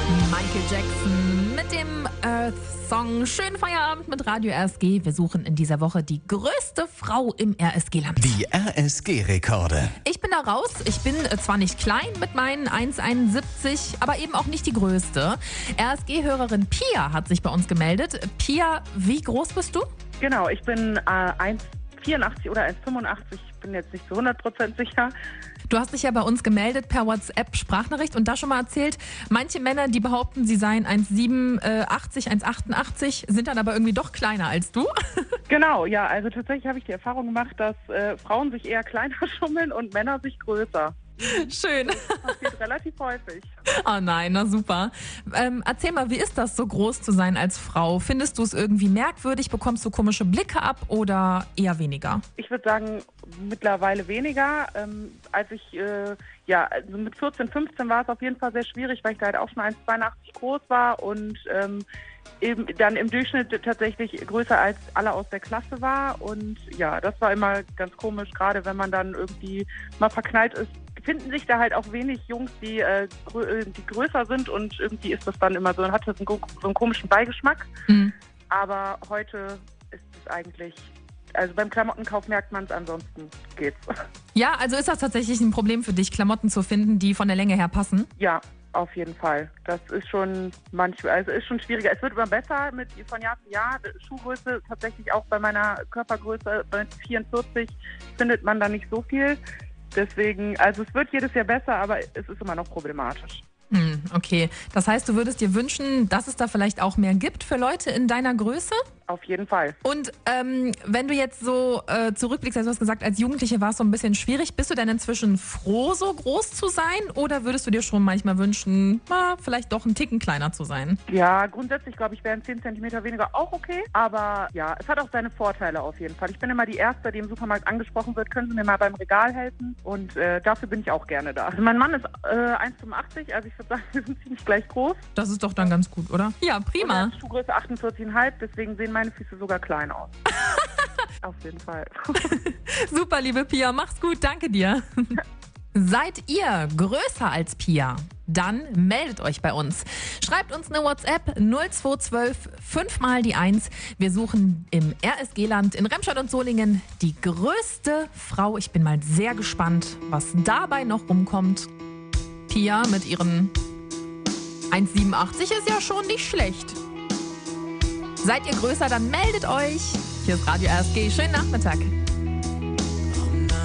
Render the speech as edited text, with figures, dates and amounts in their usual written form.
Michael Jackson mit dem Earth-Song. Schönen Feierabend mit Radio RSG. Wir suchen in dieser Woche die größte Frau im RSG-Land. Die RSG-Rekorde. Ich bin da raus. Ich bin zwar nicht klein mit meinen 1,71, aber eben auch nicht die größte. RSG-Hörerin Pia hat sich bei uns gemeldet. Pia, wie groß bist du? Genau, ich bin 1,84 oder 1,85. Ich bin jetzt nicht zu 100% sicher. Du hast dich ja bei uns gemeldet per WhatsApp-Sprachnachricht und da schon mal erzählt, manche Männer, die behaupten, sie seien 1,87, 1,88, sind dann aber irgendwie doch kleiner als du. Genau, ja, also tatsächlich habe ich die Erfahrung gemacht, dass Frauen sich eher kleiner schummeln und Männer sich größer. Schön. Das passiert relativ häufig. Oh nein, na super. Erzähl mal, wie ist das, so groß zu sein als Frau? Findest du es irgendwie merkwürdig? Bekommst du komische Blicke ab oder eher weniger? Ich würde sagen, mittlerweile weniger. Als ich, also mit 14, 15 war es auf jeden Fall sehr schwierig, weil ich da halt auch schon 1,82 groß war und eben dann im Durchschnitt tatsächlich größer als alle aus der Klasse war. Und ja, das war immer ganz komisch, gerade wenn man dann irgendwie mal verknallt ist. Finden sich da halt auch wenig Jungs, die größer sind und irgendwie ist das dann immer so, hat das so einen komischen Beigeschmack. Mhm. Aber heute ist es eigentlich, also beim Klamottenkauf merkt man es, ansonsten geht's. Ja, also ist das tatsächlich ein Problem für dich, Klamotten zu finden, die von der Länge her passen? Ja, auf jeden Fall. Das ist schon ist schon schwieriger. Es wird immer besser von Jahr zu Jahr. Schuhgröße tatsächlich auch bei meiner Körpergröße, bei 44 findet man da nicht so viel. Deswegen, also es wird jedes Jahr besser, aber es ist immer noch problematisch. Okay, das heißt, du würdest dir wünschen, dass es da vielleicht auch mehr gibt für Leute in deiner Größe? Auf jeden Fall. Und wenn du jetzt so zurückblickst, also du hast gesagt, als Jugendliche war es so ein bisschen schwierig. Bist du denn inzwischen froh, so groß zu sein? Oder würdest du dir schon manchmal wünschen, vielleicht doch einen Ticken kleiner zu sein? Ja, grundsätzlich glaube ich, wären 10 cm weniger auch okay. Aber ja, es hat auch seine Vorteile auf jeden Fall. Ich bin immer die Erste, die im Supermarkt angesprochen wird. Können Sie mir mal beim Regal helfen? Und dafür bin ich auch gerne da. Also mein Mann ist 1,85, also ich würde sagen, wir sind ziemlich gleich groß. Das ist doch dann ganz gut, oder? Ja, prima. Und er hat Schuhgröße 48,5, deswegen sehen meine Füße sogar klein aus. Auf jeden Fall. Super, liebe Pia, mach's gut, danke dir. Seid ihr größer als Pia? Dann meldet euch bei uns. Schreibt uns eine WhatsApp 0212 5 mal die 1. Wir suchen im RSG-Land in Remscheid und Solingen die größte Frau. Ich bin mal sehr gespannt, was dabei noch rumkommt. Pia mit ihren 1,87 ist ja schon nicht schlecht. Seid ihr größer, dann meldet euch. Hier ist Radio RSG. Schönen Nachmittag.